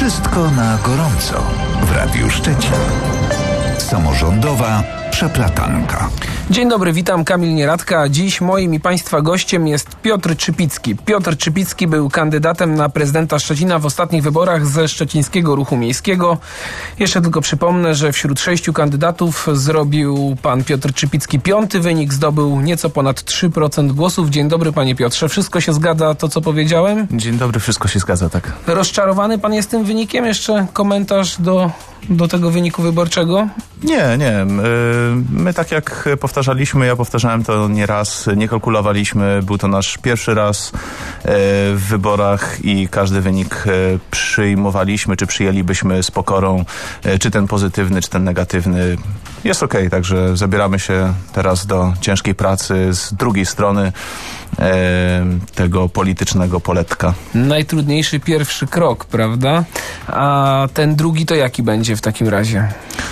Wszystko na gorąco w Radiu Szczecin. Samorządowa przeplatanka. Dzień dobry, witam, Kamil Nieradka. Dziś moim i Państwa gościem jest Piotr Czypicki. Piotr Czypicki był kandydatem na prezydenta Szczecina w ostatnich wyborach ze Szczecińskiego Ruchu Miejskiego. Jeszcze tylko przypomnę, że wśród 6 kandydatów zrobił pan Piotr Czypicki 5. wynik, zdobył nieco ponad 3% głosów. Dzień dobry, panie Piotrze. Wszystko się zgadza, to co powiedziałem? Dzień dobry, wszystko się zgadza, tak. Rozczarowany pan jest tym wynikiem? Jeszcze komentarz do tego wyniku wyborczego? Nie. My tak jak powtarzaliśmy, ja powtarzałem to nieraz, nie kalkulowaliśmy. Był to nasz pierwszy raz w wyborach i każdy wynik przyjmowaliśmy, czy przyjęlibyśmy z pokorą, czy ten pozytywny, czy ten negatywny. Jest okej, także zabieramy się teraz do ciężkiej pracy z drugiej strony tego politycznego poletka. Najtrudniejszy pierwszy krok, prawda? A ten drugi to jaki będzie w takim razie?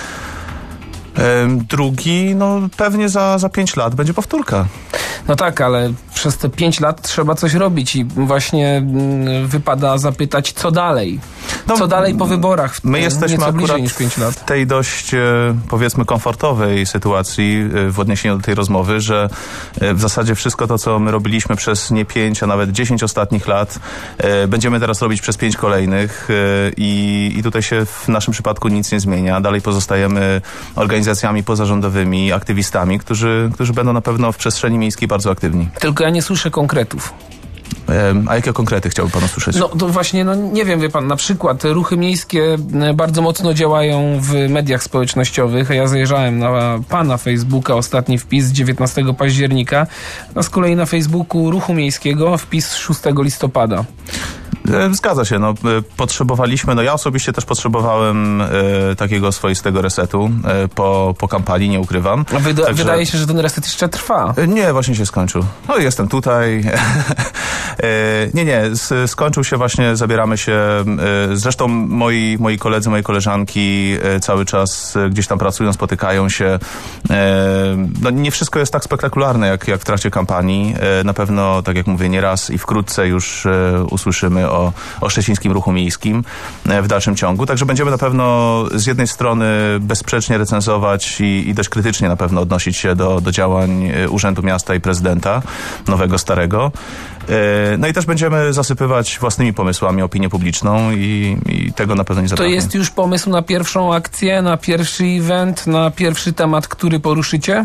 Drugi, pewnie za 5 lat będzie powtórka. No tak, ale przez te 5 lat trzeba coś robić i właśnie wypada zapytać, co dalej? Co dalej po wyborach? My jesteśmy nieco bliżej akurat niż 5 lat. w tej dość, powiedzmy, komfortowej sytuacji w odniesieniu do tej rozmowy, że w zasadzie wszystko to, co my robiliśmy przez nie 5, a nawet 10 ostatnich lat, będziemy teraz robić przez 5 kolejnych i tutaj się w naszym przypadku nic nie zmienia. Dalej pozostajemy organizacjami pozarządowymi, aktywistami, którzy będą na pewno w przestrzeni miejskiej bardzo aktywni. Tylko ja nie słyszę konkretów. A jakie konkrety chciałby pan usłyszeć? No to właśnie, nie wiem, wie pan, na przykład ruchy miejskie bardzo mocno działają w mediach społecznościowych. Ja zajrzałem na pana Facebooka, ostatni wpis z 19 października, a z kolei na Facebooku Ruchu Miejskiego wpis z 6 listopada. Zgadza się, potrzebowaliśmy, ja osobiście też potrzebowałem takiego swoistego resetu po kampanii, nie ukrywam. Wydaje się, że ten reset jeszcze trwa. Nie, właśnie się skończył. Jestem tutaj. Skończył się właśnie, zabieramy się. Zresztą moi koledzy, moje koleżanki cały czas gdzieś tam pracują, spotykają się. Nie wszystko jest tak spektakularne, jak w trakcie kampanii. Na pewno, tak jak mówię, nieraz i wkrótce już usłyszymy o Szczecińskim Ruchu Miejskim w dalszym ciągu. Także będziemy na pewno z jednej strony bezsprzecznie recenzować i dość krytycznie na pewno odnosić się do działań Urzędu Miasta i Prezydenta, nowego, starego. I też będziemy zasypywać własnymi pomysłami opinię publiczną i tego na pewno nie zabraknie. To jest już pomysł na pierwszą akcję, na pierwszy event, na pierwszy temat, który poruszycie?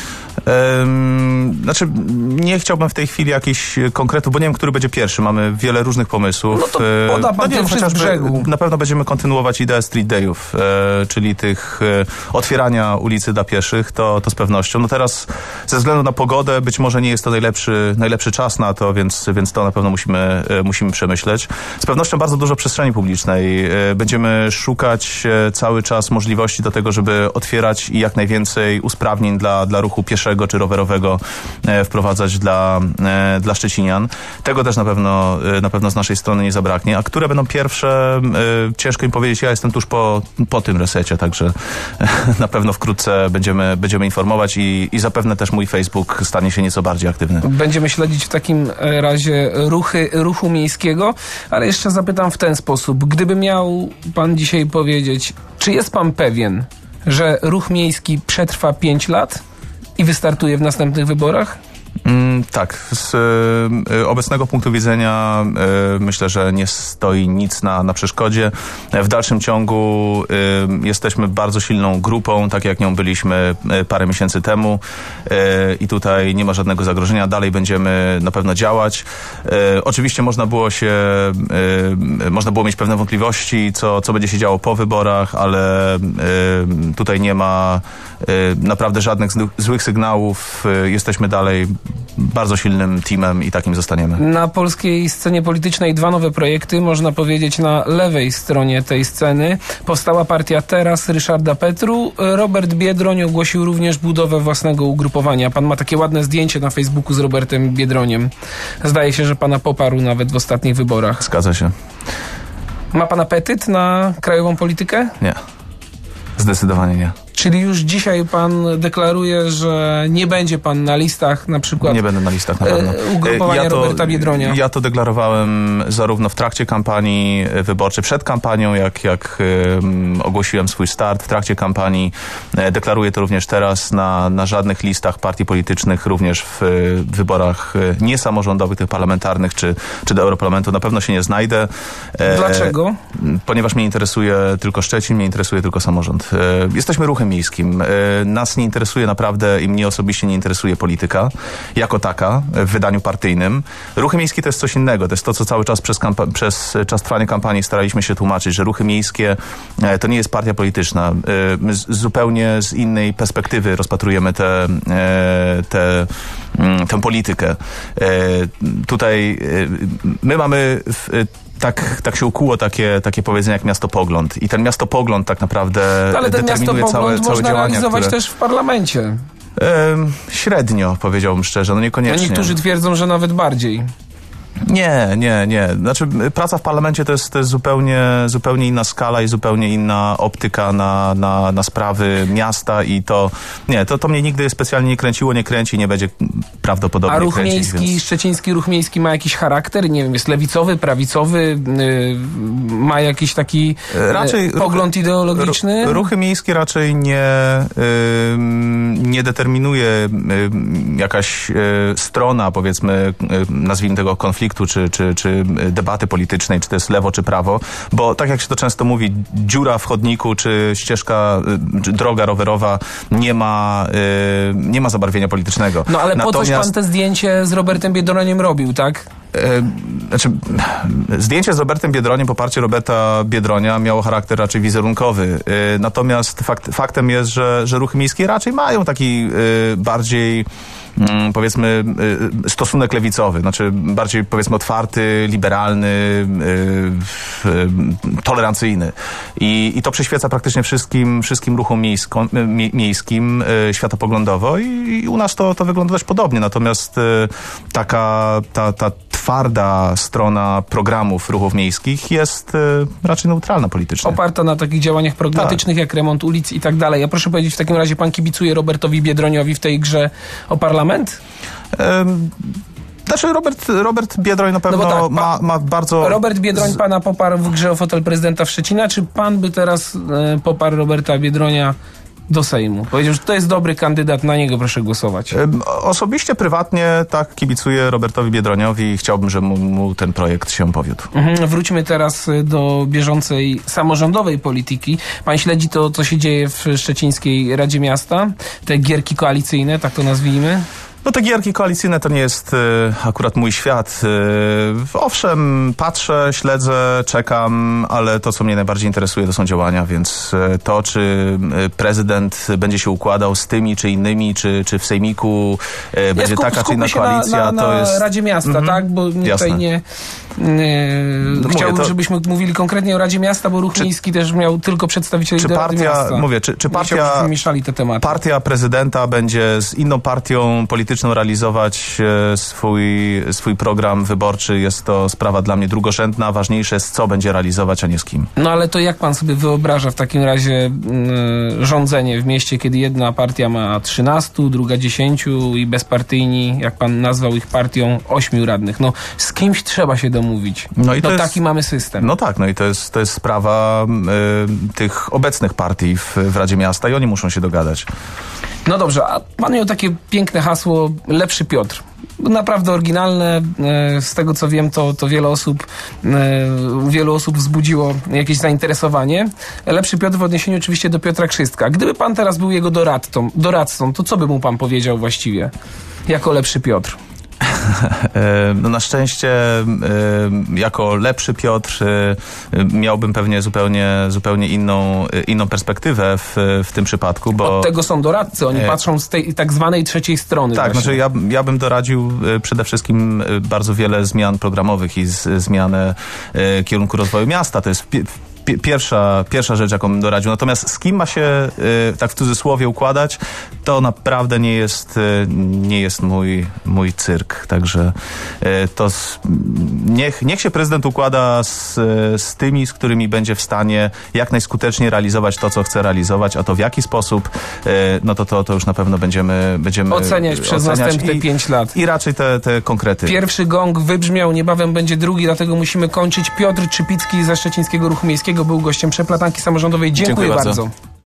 Nie chciałbym w tej chwili jakichś konkretów, bo nie wiem, który będzie pierwszy. Mamy wiele różnych pomysłów. No to poda pan pierwszy z brzegu. Na pewno będziemy kontynuować ideę street dayów, czyli tych otwierania ulicy dla pieszych, to z pewnością. Teraz ze względu na pogodę być może nie jest to najlepszy czas na to, więc to na pewno musimy przemyśleć. Z pewnością bardzo dużo przestrzeni publicznej. Będziemy szukać cały czas możliwości do tego, żeby otwierać i jak najwięcej usprawnień dla ruchu pieszego czy rowerowego wprowadzać dla szczecinian. Tego też na pewno z naszej strony nie zabraknie. A które będą pierwsze, ciężko im powiedzieć. Ja jestem tuż po tym resecie, także na pewno wkrótce będziemy informować i zapewne też mój Facebook stanie się nieco bardziej aktywny. Będziemy śledzić w takim razie ruchu miejskiego, ale jeszcze zapytam w ten sposób. Gdyby miał pan dzisiaj powiedzieć, czy jest pan pewien, że ruch miejski przetrwa 5 lat? I wystartuje w następnych wyborach? Tak. Z obecnego punktu widzenia myślę, że nie stoi nic na przeszkodzie. W dalszym ciągu jesteśmy bardzo silną grupą, tak jak nią byliśmy parę miesięcy temu i tutaj nie ma żadnego zagrożenia. Dalej będziemy na pewno działać. Oczywiście można było mieć pewne wątpliwości, co będzie się działo po wyborach, ale tutaj nie ma naprawdę żadnych złych sygnałów. Jesteśmy dalej bardzo silnym teamem i takim zostaniemy. Na polskiej scenie politycznej 2 nowe projekty, można powiedzieć na lewej stronie tej sceny. Powstała partia Teraz Ryszarda Petru. Robert Biedroń ogłosił również budowę własnego ugrupowania. Pan ma takie ładne zdjęcie na Facebooku z Robertem Biedroniem. Zdaje się, że pana poparł nawet w ostatnich wyborach. Zgadza się. Ma pan apetyt na krajową politykę? Nie. Zdecydowanie nie. Czyli już dzisiaj pan deklaruje, że nie będzie pan na listach, na przykład Nie będę na listach na pewno. ugrupowania Roberta Biedronia. Ja to deklarowałem zarówno w trakcie kampanii wyborczej, przed kampanią, jak ogłosiłem swój start, w trakcie kampanii. Deklaruję to również teraz na żadnych listach partii politycznych, również w wyborach niesamorządowych, tych parlamentarnych czy do Europarlamentu na pewno się nie znajdę. Dlaczego? Ponieważ mnie interesuje tylko Szczecin, mnie interesuje tylko samorząd. Jesteśmy ruchem miejskim. Nas nie interesuje naprawdę i mnie osobiście nie interesuje polityka jako taka w wydaniu partyjnym. Ruchy miejskie to jest coś innego. To jest to, co cały czas przez czas trwania kampanii staraliśmy się tłumaczyć, że ruchy miejskie to nie jest partia polityczna. My zupełnie z innej perspektywy rozpatrujemy tę politykę. Tutaj my mamy tak się ukuło takie powiedzenie jak miastopogląd. I ten miastopogląd tak naprawdę ale ten determinuje miastopogląd całe można działania, realizować które... też w parlamencie. Średnio, powiedziałbym szczerze, no niekoniecznie. A niektórzy twierdzą, że nawet bardziej. Nie. Znaczy praca w parlamencie to jest zupełnie inna skala i zupełnie inna optyka na sprawy miasta i to mnie nigdy specjalnie nie kręciło, nie kręci, nie będzie prawdopodobnie A ruch kręcić. miejski, więc... szczeciński ruch miejski ma jakiś charakter? Nie wiem, jest lewicowy, prawicowy, ma jakiś taki pogląd ideologiczny? Ruchy miejskie raczej nie determinuje jakaś strona, powiedzmy, nazwijmy tego konfliktu, czy debaty politycznej, czy to jest lewo, czy prawo, bo tak jak się to często mówi, dziura w chodniku, czy ścieżka, czy droga rowerowa nie ma zabarwienia politycznego. No ale po coś pan te zdjęcie z Robertem Biedroniem robił, tak? Znaczy, zdjęcie z Robertem Biedroniem, poparcie Roberta Biedronia miało charakter raczej wizerunkowy. Natomiast faktem jest, że ruchy miejskie raczej mają taki bardziej powiedzmy stosunek lewicowy, znaczy bardziej powiedzmy otwarty, liberalny, tolerancyjny. I to przyświeca praktycznie wszystkim ruchom miejskim światopoglądowo i u nas to wygląda dość podobnie. Natomiast ta twarda strona programów ruchów miejskich jest raczej neutralna politycznie. Oparta na takich działaniach pragmatycznych, jak remont ulic i tak dalej. Ja proszę powiedzieć, w takim razie pan kibicuje Robertowi Biedroniowi w tej grze o parlament? Znaczy Robert Biedroń na pewno ma bardzo... Robert Biedroń pana poparł w grze o fotel prezydenta w Szczecina, czy pan by teraz poparł Roberta Biedronia do Sejmu? Powiedział, że to jest dobry kandydat, na niego proszę głosować. Osobiście, prywatnie tak kibicuję Robertowi Biedroniowi i chciałbym, żeby mu ten projekt się powiódł. Wróćmy teraz do bieżącej samorządowej polityki. Pan śledzi to, co się dzieje w Szczecińskiej Radzie Miasta? Te gierki koalicyjne, tak to nazwijmy? No te gierki koalicyjne to nie jest akurat mój świat. Owszem, patrzę, śledzę, czekam, ale to, co mnie najbardziej interesuje, to są działania, więc to, czy prezydent będzie się układał z tymi czy innymi, czy w sejmiku będzie taka czy inna koalicja, na to jest... Radzie Miasta, tak? Bo tutaj nie... Chciałbym, żebyśmy mówili konkretnie o Radzie Miasta, bo ruch miejski też miał tylko przedstawicieli do Rady Miasta. Czy partia, mieszali te tematy. Partia prezydenta będzie z inną partią polityczną realizować swój program wyborczy, jest to sprawa dla mnie drugorzędna. Ważniejsze jest, co będzie realizować, a nie z kim. No ale to jak pan sobie wyobraża w takim razie rządzenie w mieście, kiedy jedna partia ma 13, druga 10 i bezpartyjni, jak pan nazwał ich partią, 8 radnych. No z kimś trzeba się domówić. No i taki mamy system. No tak, no i to jest sprawa tych obecnych partii w Radzie Miasta i oni muszą się dogadać. No dobrze, a pan miał takie piękne hasło Lepszy Piotr. Naprawdę oryginalne. Z tego co wiem, to wielu osób wzbudziło jakieś zainteresowanie. Lepszy Piotr w odniesieniu oczywiście do Piotra Krzystka. Gdyby pan teraz był jego doradcą, to co by mu pan powiedział właściwie jako Lepszy Piotr? No na szczęście jako Lepszy Piotr miałbym pewnie zupełnie inną perspektywę w tym przypadku, bo... Od tego są doradcy, oni patrzą z tej tak zwanej trzeciej strony. Tak, właśnie. znaczy ja bym doradził przede wszystkim bardzo wiele zmian programowych i zmianę kierunku rozwoju miasta. To jest w pierwsza rzecz, jaką bym doradził. Natomiast z kim ma się tak w cudzysłowie układać, to naprawdę nie jest mój cyrk. Także niech się prezydent układa z tymi, z którymi będzie w stanie jak najskuteczniej realizować to, co chce realizować, a to w jaki sposób, no to już na pewno będziemy oceniać przez następne 5 lat. I raczej te konkrety. Pierwszy gong wybrzmiał, niebawem będzie drugi, dlatego musimy kończyć. Piotr Czypicki ze Szczecińskiego Ruchu Miejskiego był gościem Przeplatanki Samorządowej. Dziękuję bardzo.